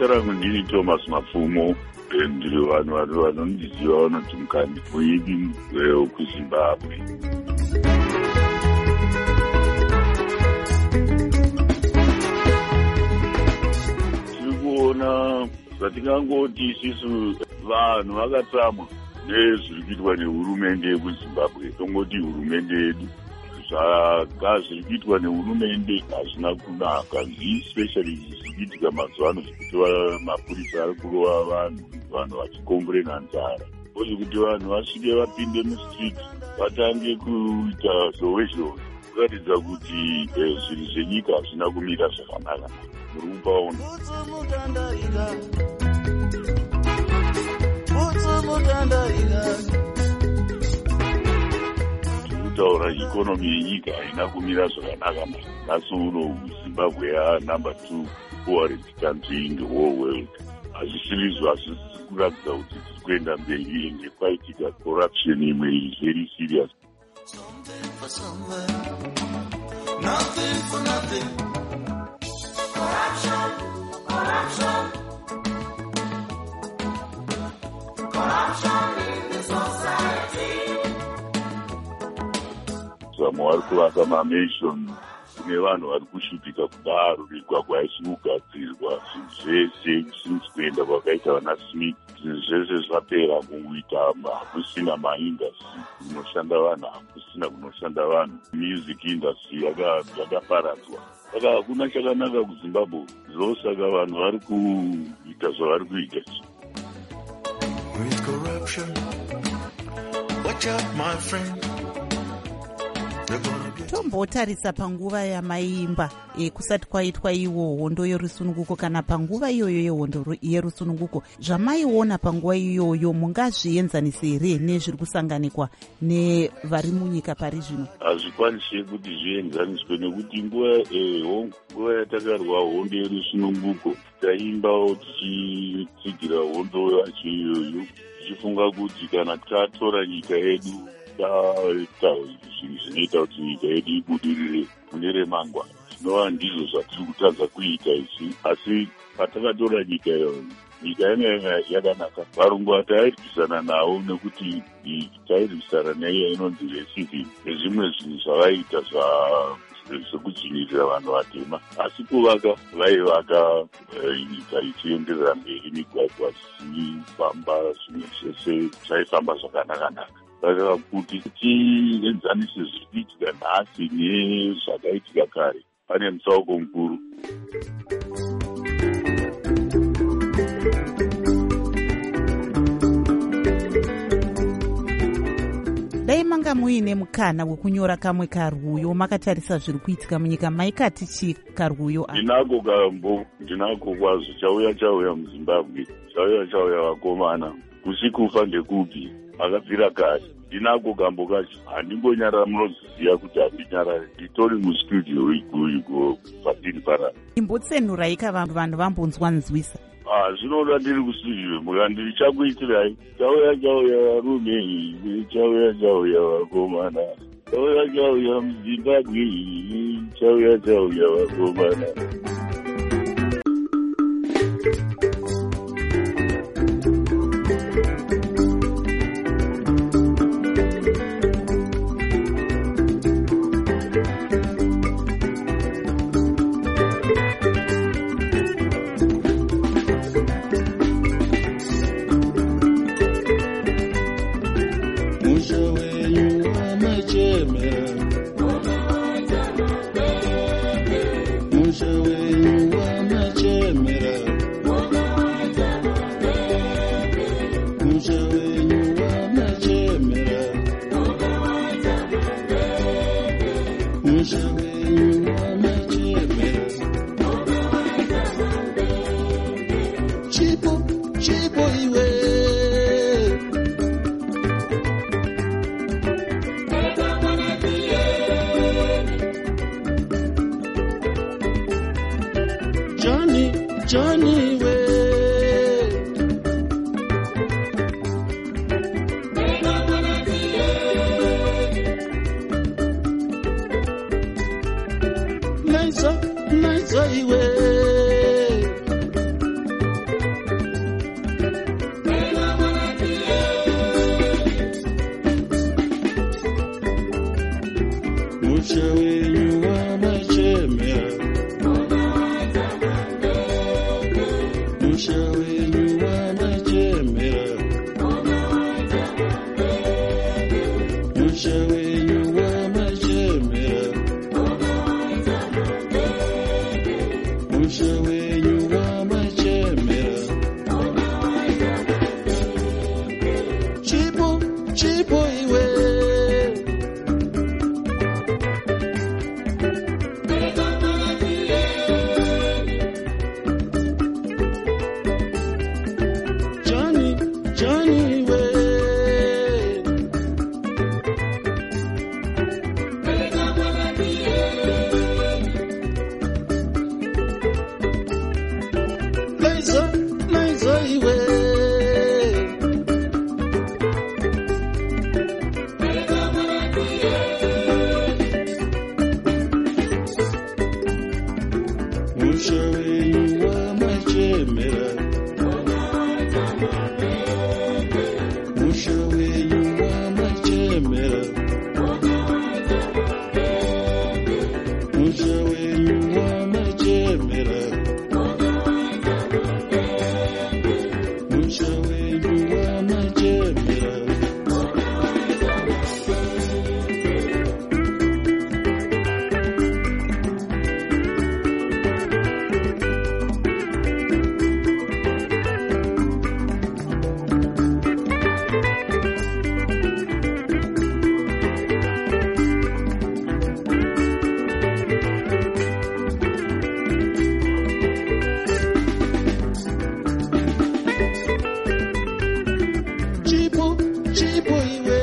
Zita rangu ndini Thomas Mapfumo, ndiri vanhu vanondiziva vanoti mukandiko yedu kuZimbabwe. Tiri kuona zvatingangoti isisu vanhu vakatsamwa nezviri kuitwa nehurumende yekuZimbabwe. Tongoti hurumende yedu zviri kuitwa nehurumende hazvina kunaka, especially zviri kuitika mazuva ano zvekuti mapurisa ari kurova vanhu vachikomborena nzara, uye kuti vanhu vasvike vapinde mustreet vatange kuita zhowezhowe kuratidza kuti zvinhu zvenyika hazvina kumira zvakanaka. Muri kupaona taura ikonomi yenyika haina kumira zvakanaka. Nhasi uno Zimbabwe number 2 poorest country in the whole world. Hazvisizvo hazvisi kuratidza kuti tiri kuenda mberi ende kwaitika corruption imwe very serious. Something for somewhere, nothing for nothing. Corruption, corruption, corruption in the society. Vamwe vari kuvaka mamation nevanhu vari kushuphika kudaro, migwagwa isiri kugadzirwa, zvinhu zvese since kuenda kwakaita vana Smith, zvinhu zvese zvapera kungoita hakusina maindustry kunoshanda vanhu, hakusina kunoshanda vanhu. Music industry yakaparadzwa, saka hakuna chakanaka kuZimbabwe. Ndosaka vanhu vari kuita zvavari kuita. With corruption, watch out my friend. Tombotarisa panguva yamaimba kusati kwaitwa iwo hondo yerusununguko, kana panguva iyoyo yehondo yerusununguko, zvamaiona panguva iyoyo mungazvienzanisa here nezviri kusanganikwa nevari munyika pari zvino? Hazvikwanisi kuti zvienzaniswe nekuti nguva yatakarwa hondo yerusununguko taimbawo tichitsigira hondo yacho iyoyo, tichifunga kuti kana tatora nyika yedu zvinhu zvinoita kuti nyika yedu ibudirire mune remangwana, zvinova ndizvo zvatiri kutadza kuita isi. Asi patakatora nyika iyoyo, nyika yanga yakanaka. Varungu vatairwisana navo nekuti tairwisana naiyo inonzi racism nezvimwe zvinhu zvavaita zvekudzvinyirira vanhu vatema. Asi kuvaka vaivaka nyika ichienderera mberi, migwagwa zvichifamba, zvimwe zvese zvaifamba zvakanaka. Saka kuti tienzanise zviri kuitika nhasi nezvakaitika kare, pane mutsauko mukuru. Dai manga muine mukana wekunyora kamwe karwuyo makatarisa zviri kuitika munyika, maikati chii karwuyo? Ndinako kwazvo. Chauya muZimbabwe, chauya vakomana, kusikufa ndekupi, akabvira kare. Ndinako gambo kacho, handingonyarara, munoziziva kuti handinyarare, nditori mustudio iko patiri parara. Imbotsenurai vanhu vambonzwa nzwisa. Zvinoda ndiri kustudio, mukandiri chakuitirai, chauya varume, chauya vakomana, chauya muZimbabwe, chauya vakomana. Johnny way. Nice way. chipo iwe. Johnny iwe. Liza iwe. Chipo iwe.